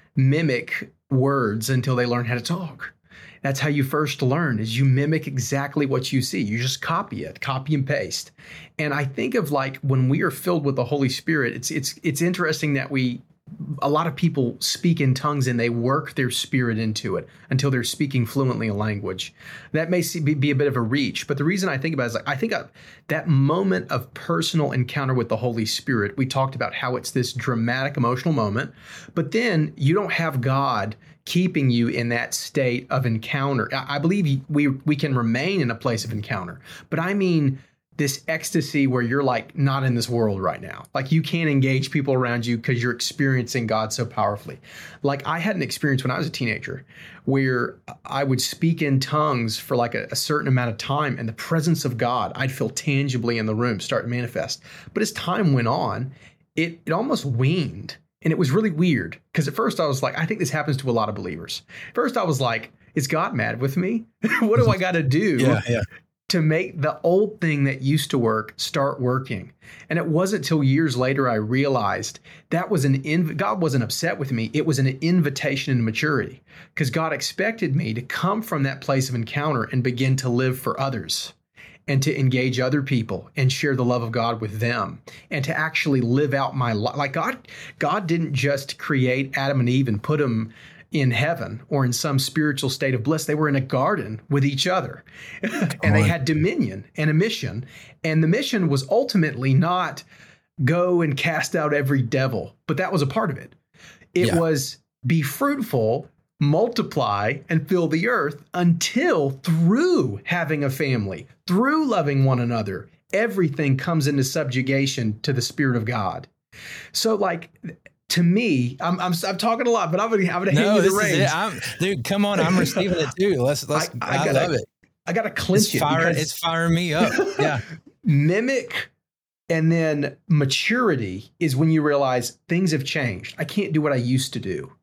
mimic words until they learn how to talk. That's how you first learn, is you mimic exactly what you see. You just copy it, copy and paste. And I think of like when we are filled with the Holy Spirit, it's it's it's interesting that we, a lot of people speak in tongues and they work their spirit into it until they're speaking fluently a language. That may be, be a bit of a reach, but the reason I think about it is like, I think of that moment of personal encounter with the Holy Spirit. We talked about how it's this dramatic emotional moment, but then you don't have God keeping you in that state of encounter. I believe we we can remain in a place of encounter, but I mean this ecstasy where you're like not in this world right now. Like you can't engage people around you because you're experiencing God so powerfully. Like I had an experience when I was a teenager where I would speak in tongues for like a, a certain amount of time, and the presence of God, I'd feel tangibly in the room start to manifest. But as time went on, it it almost waned. And it was really weird because at first I was like, I think this happens to a lot of believers. First I was like, is God mad with me? What do I got to do yeah, yeah. to make the old thing that used to work start working? And it wasn't till years later I realized that was an inv- God wasn't upset with me. It was an invitation into maturity because God expected me to come from that place of encounter and begin to live for others, and to engage other people and share the love of God with them, and to actually live out my life. Like God, God didn't just create Adam and Eve and put them in heaven or in some spiritual state of bliss. They were in a garden with each other and they had dominion and a mission. And the mission was ultimately not go and cast out every devil, but that was a part of it. It yeah. was be fruitful, multiply, and fill the earth until through having a family, through loving one another, everything comes into subjugation to the Spirit of God. So like, to me, I'm I'm, I'm talking a lot, but I'm gonna I'm gonna no, hand you the this reins. Is it. I'm, dude, come on, I'm receiving it too. Let's let's. I, I, I gotta, love it. I gotta clinch it's it. Fire, it's firing me up. Yeah. Mimic, and then maturity is when you realize things have changed. I can't do what I used to do.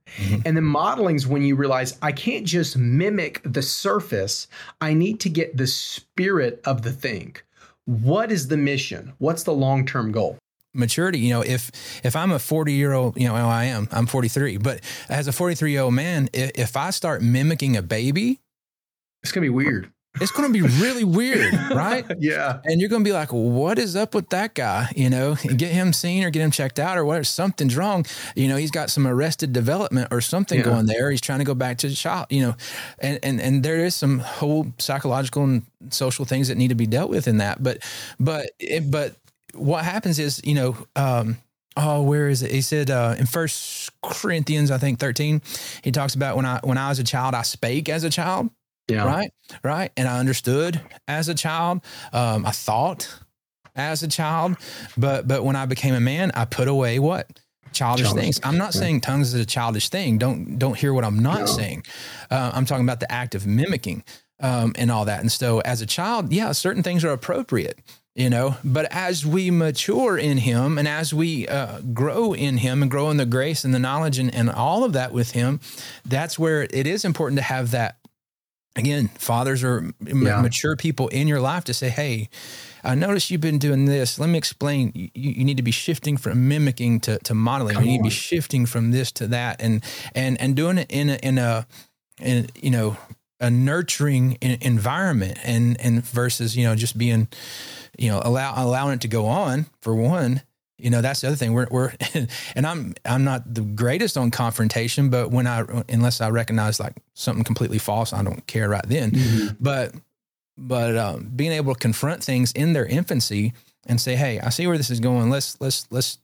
Mm-hmm. And then modeling's when you realize I can't just mimic the surface. I need to get the spirit of the thing. What is the mission? What's the long-term goal? Maturity. You know, if, if I'm a forty year old, you know, well, I am, I'm forty-three, but as a forty-three year old man, if, if I start mimicking a baby, it's going to be weird. It's going to be really weird, right? Yeah. And you're going to be like, what is up with that guy? You know, get him seen or get him checked out or whatever. Something's wrong. You know, he's got some arrested development or something yeah. going there. He's trying to go back to the child, you know, and, and, and there is some whole psychological and social things that need to be dealt with in that. But, but, it, but what happens is, you know, um, oh, where is it? He said, uh, in First Corinthians, I think thirteen, he talks about when I, when I was a child, I spake as a child. Yeah. Right. Right. And I understood as a child. Um, I thought as a child, but, but when I became a man, I put away what? Childish, childish things. I'm not yeah. saying tongues is a childish thing. Don't, don't hear what I'm not no. saying. Uh, I'm talking about the act of mimicking, um, and all that. And so as a child, yeah, certain things are appropriate, you know, but as we mature in him and as we, uh, grow in him and grow in the grace and the knowledge and, and all of that with him, that's where it is important to have that. Again, fathers or yeah. mature people in your life to say, hey, I noticed you've been doing this. Let me explain. You, you need to be shifting from mimicking to, to modeling. Come you need on. to be shifting from this to that and, and, and doing it in a, in a, in, you know, a nurturing environment and, and versus, you know, just being, you know, allow, allowing it to go on for one. You know, that's the other thing. We're, we're, and I'm, I'm not the greatest on confrontation, but when I, unless I recognize like something completely false, I don't care right then. Mm-hmm. But, but um, being able to confront things in their infancy and say, hey, I see where this is going. Let's, let's, let's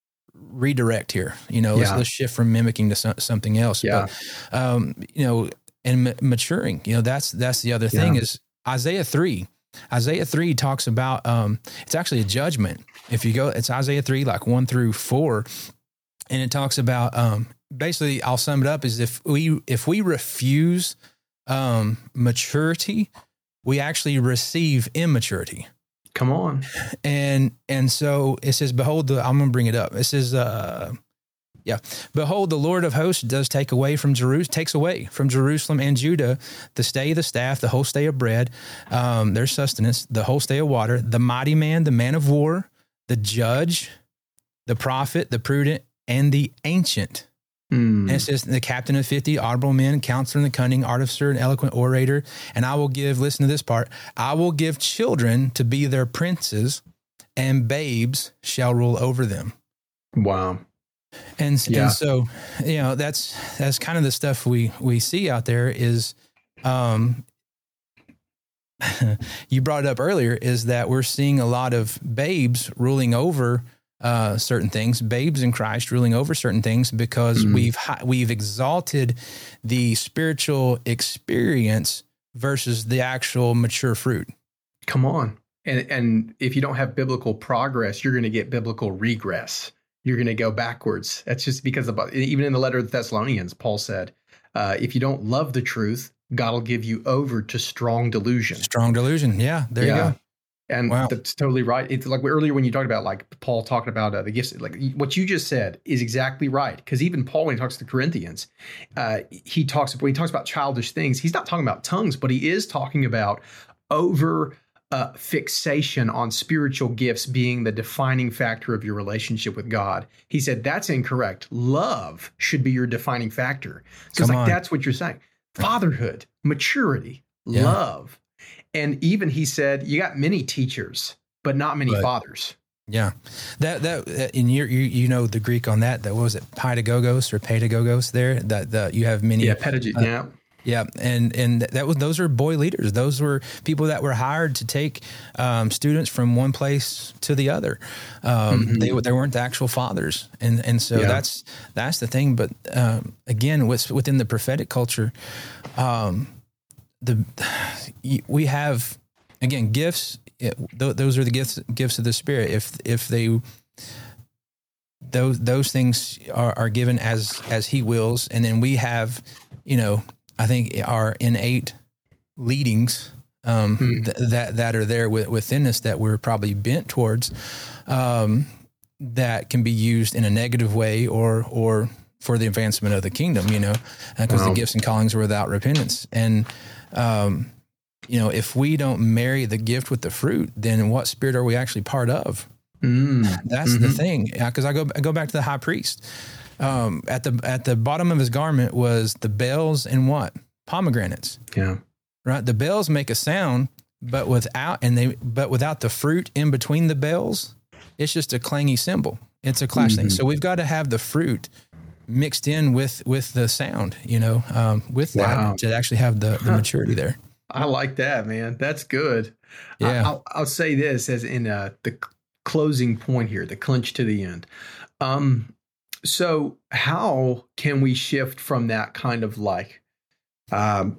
redirect here. You know, let's, yeah. let's shift from mimicking to so, something else. Yeah. But, um, you know, and m- maturing, you know, that's, that's the other thing yeah. is Isaiah three. Isaiah three talks about, um, it's actually a judgment. If you go, it's Isaiah three, like one through four. And it talks about, um, basically I'll sum it up is if we, if we refuse, um, maturity, we actually receive immaturity. Come on. And, and so it says, behold the, I'm going to bring it up. It says, uh, Yeah. Behold, the Lord of hosts does take away from Jerusalem, takes away from Jerusalem and Judah the stay, the staff, the whole stay of bread, um, their sustenance, the whole stay of water, the mighty man, the man of war, the judge, the prophet, the prudent, and the ancient. Mm. And it says the captain of fifty, honorable men, counselor, and the cunning, artificer, and eloquent orator. And I will give, listen to this part, I will give children to be their princes, and babes shall rule over them. Wow. And, yeah. and so, you know, that's, that's kind of the stuff we, we see out there is, um, you brought it up earlier is that we're seeing a lot of babes ruling over, uh, certain things, babes in Christ ruling over certain things because mm-hmm. we've, we've exalted the spiritual experience versus the actual mature fruit. Come on. And, and if you don't have biblical progress, you're going to get biblical regress. You're going to go backwards. That's just because of, even in the letter of the Thessalonians, Paul said, uh, if you don't love the truth, God will give you over to strong delusion. Strong delusion. Yeah. There yeah. you go. And wow. that's totally right. It's like earlier when you talked about like Paul talking about uh, the gifts, like what you just said is exactly right. Because even Paul, when he talks to the Corinthians, uh, he talks, when he talks about childish things, he's not talking about tongues, but he is talking about over Uh, fixation on spiritual gifts being the defining factor of your relationship with God. He said, that's incorrect. Love should be your defining factor. So it's like, on. That's what you're saying. Fatherhood, maturity, yeah. love. And even he said, you got many teachers, but not many but, fathers. Yeah. That, that, in your, you, you know, the Greek on that, that what was it? Pedagogos or pedagogos there that, that you have many. Yeah. Pedagogy. Uh, yeah. Yeah. And, and that was, those are boy leaders. Those were people that were hired to take, um, students from one place to the other. Um, mm-hmm. they, they weren't the actual fathers. And, and so yeah. that's, that's the thing. But, um, again, what's within the prophetic culture, um, the, we have, again, gifts, it, th- those are the gifts, gifts of the Spirit. If, if they, those, those things are, are given as, as he wills. And then we have, you know, I think our innate leadings um, hmm. th- that that are there w- within us that we're probably bent towards um, that can be used in a negative way or or for the advancement of the kingdom, you know, because wow. the gifts and callings are without repentance. And, um, you know, if we don't marry the gift with the fruit, then what spirit are we actually part of? Mm. That's mm-hmm. the thing. Because I go I go back to the high priest. Um, at the at the bottom of his garment was the bells and what? Pomegranates. Yeah. Right. The bells make a sound, but without and they but without the fruit in between the bells, it's just a clangy cymbal. It's a clash mm-hmm. thing. So we've got to have the fruit mixed in with with the sound, you know, um, with that wow. to actually have the, the maturity there. I like that, man. That's good. Yeah. I, I'll, I'll say this as in uh, the closing point here, the clinch to the end. Um, so how can we shift from that kind of like um,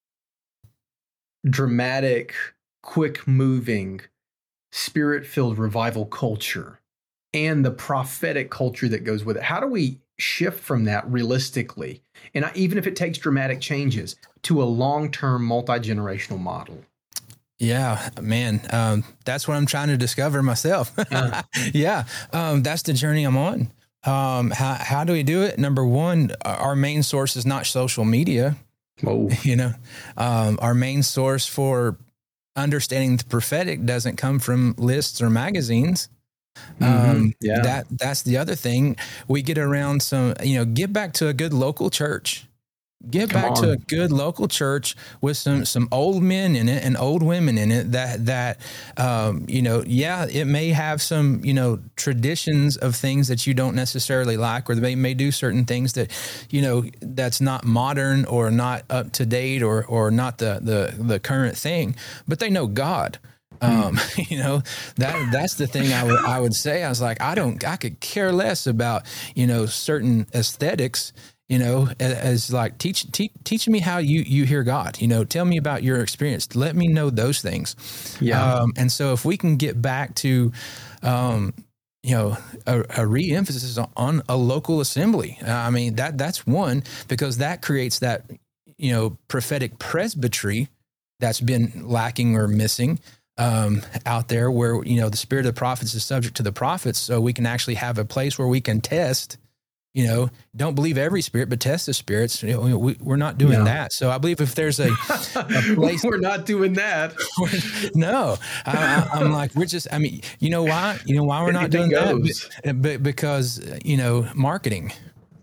dramatic, quick moving, spirit filled revival culture and the prophetic culture that goes with it? How do we shift from that realistically? And I, even if it takes dramatic changes to a long-term multi-generational model. Yeah, man. Um, that's what I'm trying to discover myself. uh. Yeah. Um, that's the journey I'm on. Um, how, how do we do it? Number one, our main source is not social media. Whoa. You know, um, our main source for understanding the prophetic doesn't come from lists or magazines. Mm-hmm. Um, yeah. that, that's the other thing. We get around some, you know, get back to a good local church, get Come back on. to a good local church with some, some old men in it and old women in it that, that, um, you know, yeah, it may have some, you know, traditions of things that you don't necessarily like, or they may do certain things that, you know, that's not modern or not up to date or, or not the, the, the current thing, but they know God. Um, you know, that, that's the thing I would, I would say. I was like, I don't, I could care less about, you know, certain aesthetics, you know, as, as like teach, teach, teach me how you, you hear God, you know, tell me about your experience. Let me know those things. Yeah. Um, and so if we can get back to, um, you know, a, a re-emphasis on, on a local assembly. Uh, I mean, that, that's one, because that creates that, you know, prophetic presbytery that's been lacking or missing. Um, out there where, you know, the spirit of the prophets is subject to the prophets. So we can actually have a place where we can test, you know, don't believe every spirit, but test the spirits. You know, we, we're not doing no. that. So I believe if there's a, a place, we're not doing that. no, I, I'm like, we're just, I mean, you know why, you know, why we're not doing goes. that? But because, you know, marketing.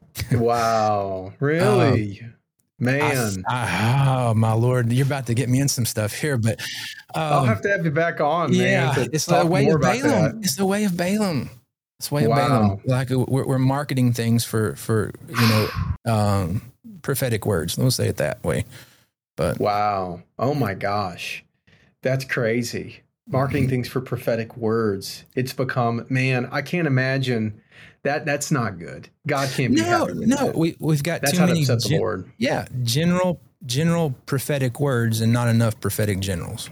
Wow. Really? Um, Man, I, I, oh my Lord, you're about to get me in some stuff here, but um, I'll have to have you back on. Yeah, man, it's the way of Balaam. It's the way of Balaam. It's the way of wow. Balaam. Like we're, we're marketing things for for you know um, prophetic words. We'll say it that way. But wow, oh my gosh, that's crazy. Marketing mm-hmm. things for prophetic words. It's become, man, I can't imagine. That that's not good. God can't be no, happy with no. that. We we've got that's too how many. Upsets Gen- the Lord. Yeah, general general prophetic words and not enough prophetic generals.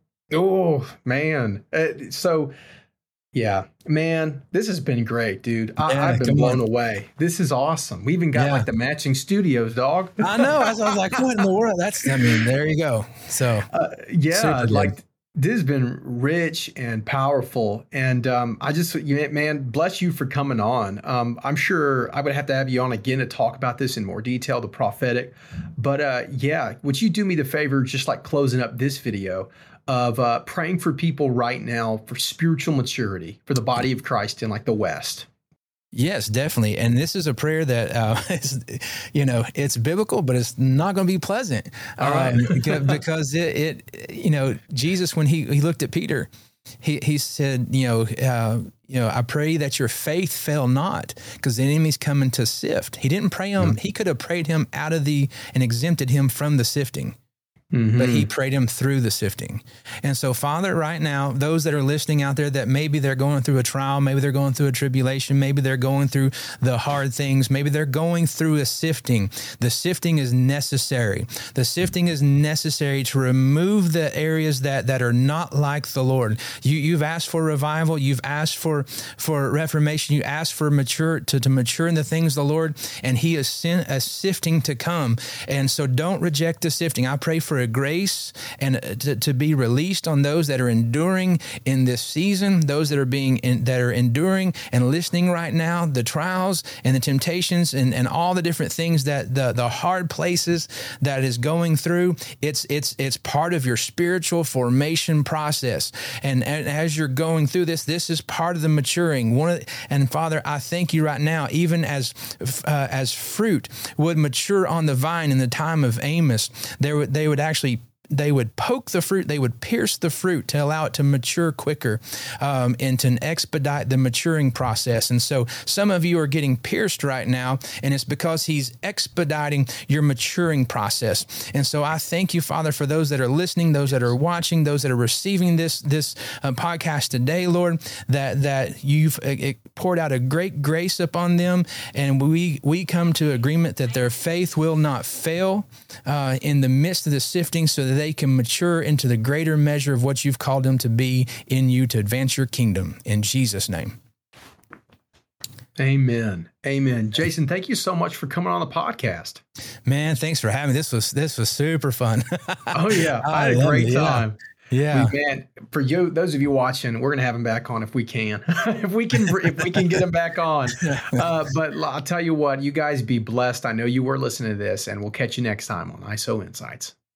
Oh man, uh, so yeah, man, this has been great, dude. I, yeah, I've been blown on. away. This is awesome. We even got yeah. like the matching studios, dog. I know. I was, I was like, what in the world? That's. I mean, there you go. So uh, yeah, like. This has been rich and powerful. And um, I just, you man, bless you for coming on. Um, I'm sure I would have to have you on again to talk about this in more detail, the prophetic. But uh, yeah, would you do me the favor, just like closing up this video, of uh, praying for people right now for spiritual maturity for the body of Christ in like the West? Yes, definitely. And this is a prayer that, uh, is, you know, it's biblical, but it's not going to be pleasant. All right. Um, because it, it, you know, Jesus, when he, he looked at Peter, he, he said, you know, uh, you know, I pray that your faith fail not, because the enemy's coming to sift. He didn't pray him. Mm. He could have prayed him out of the, and exempted him from the sifting. Mm-hmm. But he prayed him through the sifting. And so, Father, right now, those that are listening out there that maybe they're going through a trial, maybe they're going through a tribulation, maybe they're going through the hard things, maybe they're going through a sifting. The sifting is necessary. The sifting is necessary to remove the areas that, that are not like the Lord. You, you've asked for revival. You've asked for, for reformation. You asked for mature to, to mature in the things of the Lord, and he has sent a sifting to come. And so don't reject the sifting. I pray for for a grace and to, to be released on those that are enduring in this season, those that are being in, that are enduring and listening right now, the trials and the temptations and, and all the different things that the, the hard places that is going through. It's, it's, it's part of your spiritual formation process. And, and as you're going through this, this is part of the maturing. One of the, and Father, I thank you right now, even as, uh, as fruit would mature on the vine in the time of Amos, there would, they would actually they would poke the fruit, they would pierce the fruit to allow it to mature quicker um, and to expedite the maturing process. And so some of you are getting pierced right now, and it's because he's expediting your maturing process. And so I thank you, Father, for those that are listening, those that are watching, those that are receiving this this uh, podcast today, Lord, that that you've uh, poured out a great grace upon them, and we, we come to agreement that their faith will not fail uh, in the midst of the sifting, so that they can mature into the greater measure of what you've called them to be in you to advance your kingdom. In Jesus' name. Amen. Amen. Jason, thank you so much for coming on the podcast. Man, thanks for having me. This was this was super fun. Oh yeah, I had a great it, time. Yeah, we, man. For you, those of you watching, we're gonna have him back on if we can, if we can, if we can get him back on. Uh, but I'll tell you what, you guys be blessed. I know you were listening to this, and we'll catch you next time on I S O Insights.